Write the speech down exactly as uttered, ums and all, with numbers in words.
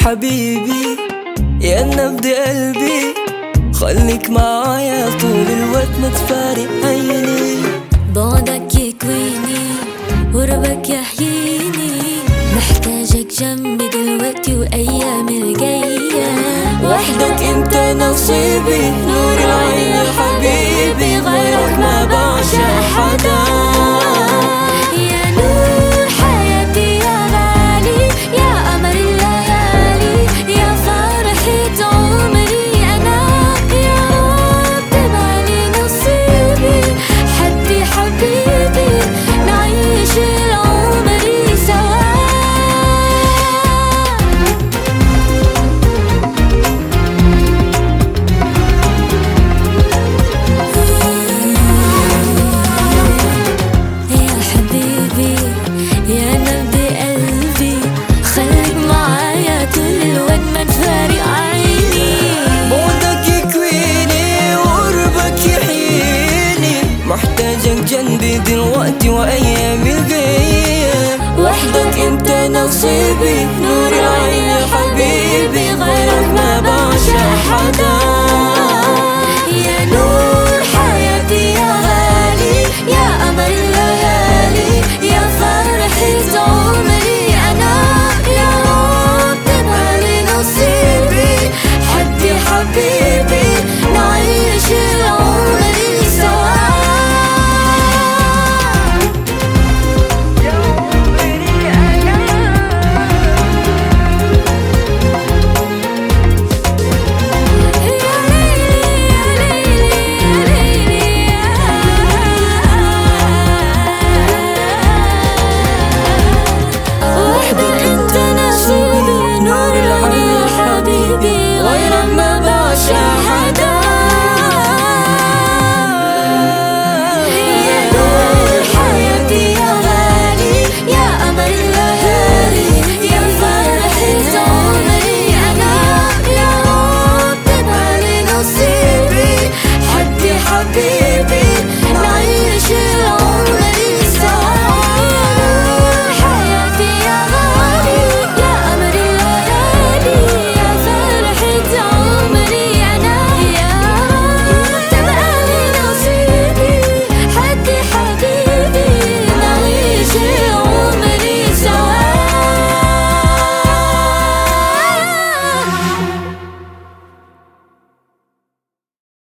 حبيبي يا نبض قلبي، خليك معايا طول الوقت ما تفارق عيني. بعدك يكويني قربك يحييني، محتاجك جنبي دلوقتي وأيام الجاية. وحدك انت نصيبي، نور العين يا حبيبي، غيرك ما بعشق حدا. يا نور حياتي يا غالي، يا قمر الليالي، يا فرحة عمري أنا، يا رب تبعلي نصيبي، حدي حبيبي نعيش العمر سوا. يا حبيبي يا نبض قلبي، خليك معايا طول الوقت ما تفارق عيني. بعدك يكويني وقربك يحييني، محتاجك جنبي دلوقتي وأيام الجاية. وحدك انت نصيبي، نور العين يا حبيبي، غيرك ما بعشق حدا.